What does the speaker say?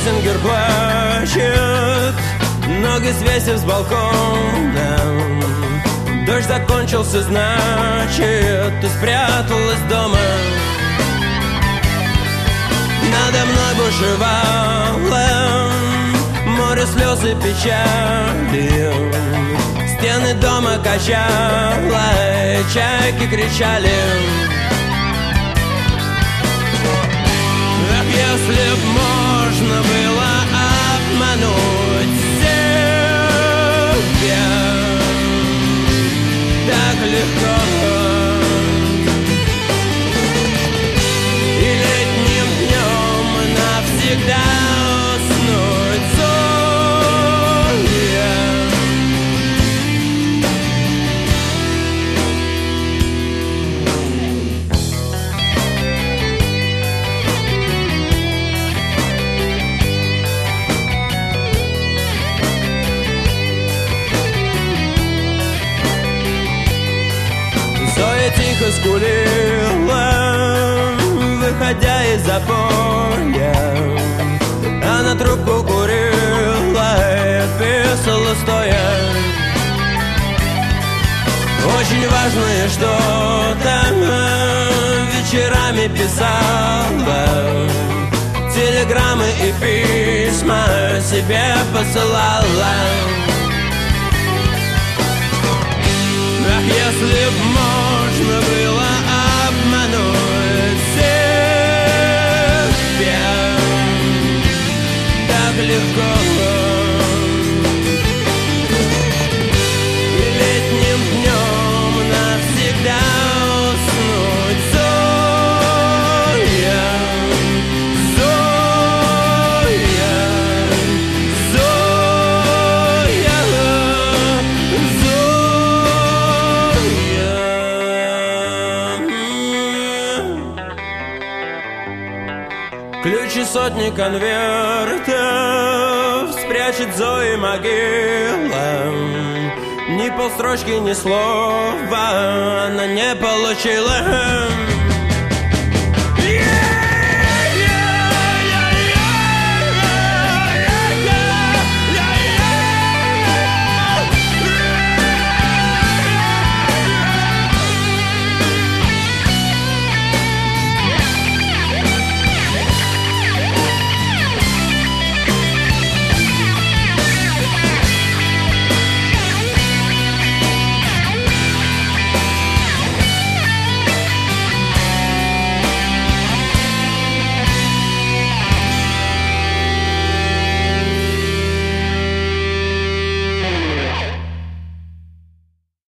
Шлёзингер плачет, ноги свесив с балкона. Дождь закончился, значит, ты спряталась дома. Надо мной бушевало море слез и печали. Стены дома качало, чайки кричали. Ах, если б можно было обмануть себя так легко, и летним днем навсегда уснуть зоя. Зоя тихо скулила, выходя из запоя. Она трубку курила и писала стоя. Очень важное что-то вечерами писала, телеграммы и письма себе посылала. Ах, если б можно было обмануть себя так легко, и летним днем навсегда уснуть зоя, зоя, зоя, зоя. Ключи сотни конвертов спрячет Зои могила. Ни полстрочки, ни слова она не получила.